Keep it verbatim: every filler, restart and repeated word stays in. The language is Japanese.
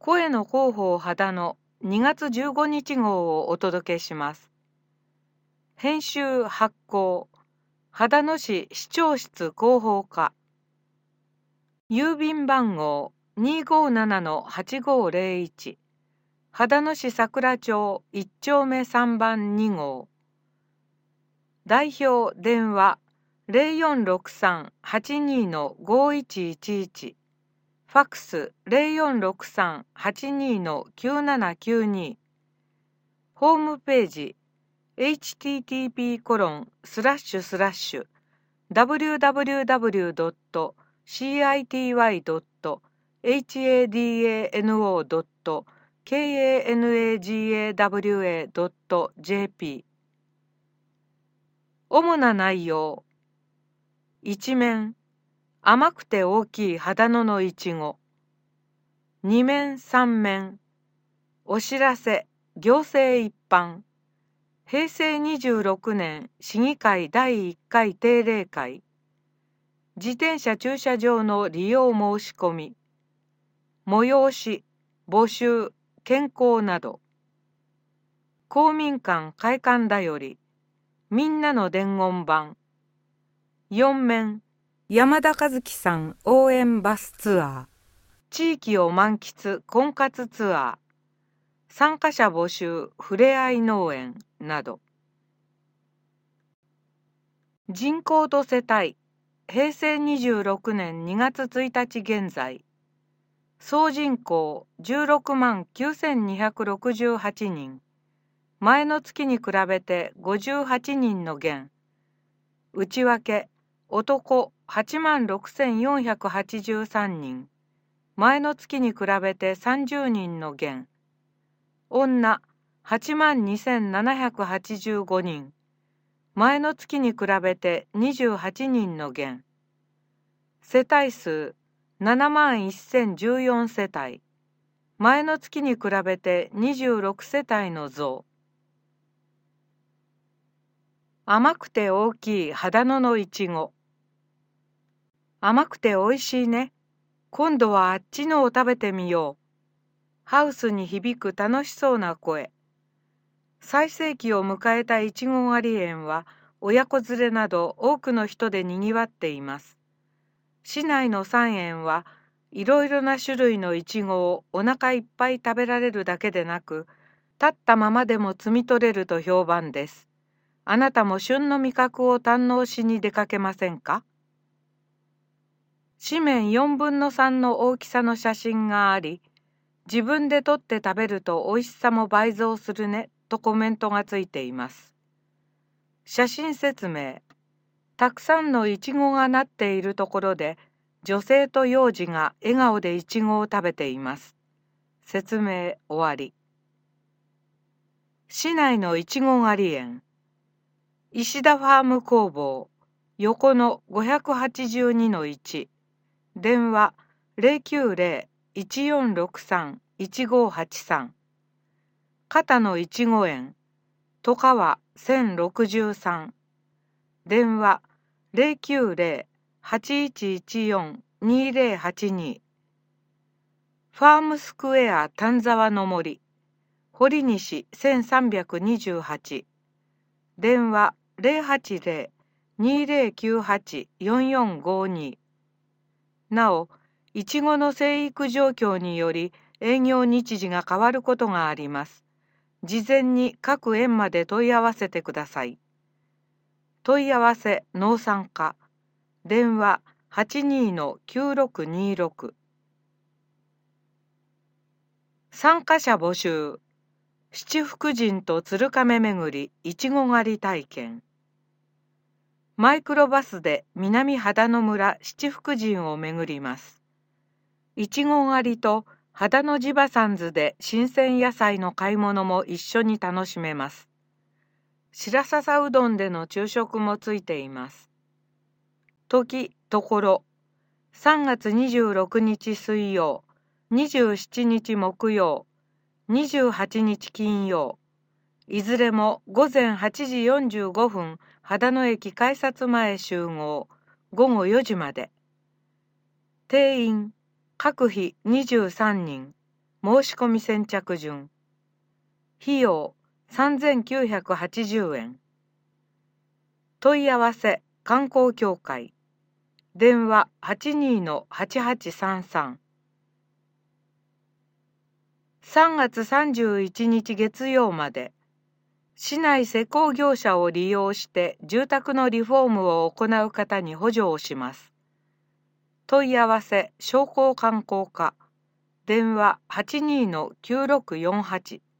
声の広報秦のにがつじゅうごにち号をお届けします。編集発行、秦野市市長室広報課。郵便番号 にーごーななのはちごーぜろいち、秦野市桜町いち丁目さんばんに号。代表電話 ゼロよんろくさん はちにーのごーいちいちいち、ファックス ゼロよんろくさん はちにーのきゅうななきゅうに、ホームページ エイチティーティーピーコロンスラッシュスラッシュダブリューダブリューダブリュードットシーアイティーワイドットエイチエーディーエーエヌオードットケーエーエヌエージーエーダブリューエードットジェーピー。主な内容。一面、甘くて大きい秦野のいちご。二面三面、お知らせ、行政一般。へいせいにじゅうろくねん市議会だいいっかい定例会。自転車駐車場の利用申し込み。催し、募集、健康など。公民館会館だより。みんなの伝言板。よん面、山田和樹さん応援バスツアー。地域を満喫婚活ツアー。参加者募集ふれあい農園など。人口と世帯、へいせいにじゅうろくねんにがつついたち現在、総人口じゅうろくまんきゅうせんにひゃくろくじゅうはちにん、前の月に比べてごじゅうはちにんの減、内訳、男はちまんろくせんよんひゃくはちじゅうさんにん、前の月に比べてさんじゅうにんの減、女はちまんにせんななひゃくはちじゅうごにん、前の月に比べてにじゅうはちにんの減、世帯数ななまんせんじゅうよん世帯、前の月に比べてにじゅうろく世帯の増。甘くて大きい秦野のいちご。甘くておいしいね。今度はあっちのを食べてみよう。ハウスに響く楽しそうな声。最盛期を迎えたいちご狩り園は親子連れなど多くの人でにぎわっています。市内のさん園はいろいろな種類のいちごをお腹いっぱい食べられるだけでなく、立ったままでも摘み取れると評判です。あなたも旬の味覚を堪能しに出かけませんか？紙面よんぶんのさんの大きさの写真があり、自分で取って食べると美味しさも倍増するねとコメントがついています。写真説明。たくさんのいちごがなっているところで、女性と幼児が笑顔でいちごを食べています。説明終わり。市内のいちご狩り園。石田ファーム工房、横のごひゃくはちじゅうにのいち、電話 ゼロきゅうゼロ いちよんろくさん いちごはちさん、片野いちご園、戸川せんろくじゅうさん、電話 ゼロきゅうゼロ はちいちいちよん にゼロはちに、ファームスクエア丹沢の森、堀西せんさんびゃくにじゅうはち、電話ゼロはちゼロ にゼロきゅうはち よんよんごに。なお、いちごの生育状況により営業日時が変わることがあります。事前に各園まで問い合わせてください。問い合わせ農産課、電話 はちにーのきゅうろくにろく。参加者募集。七福神と鶴亀巡りいちご狩り体験。マイクロバスで南秦野村七福神を巡ります。いちご狩りと秦野地場サンズで新鮮野菜の買い物も一緒に楽しめます。白笹うどんでの昼食もついています。時、ところ、さんがつにじゅうろくにち水曜、にじゅうしちにち木曜、にじゅうはちにち金曜、いずれもごぜんはちじよんじゅうごふん秦野駅改札前集合、ごごよじまで。定員、各日にじゅうさんにん、 申し込み先着順。費用さんぜんきゅうひゃくはちじゅうえん。問い合わせ観光協会。電話 はちにーのはちはちさんさん。さんがつさんじゅういちにち月曜まで、市内施工業者を利用して住宅のリフォームを行う方に補助をします。問い合わせ商工観光課。電話 はちにーのきゅうろくよんはち。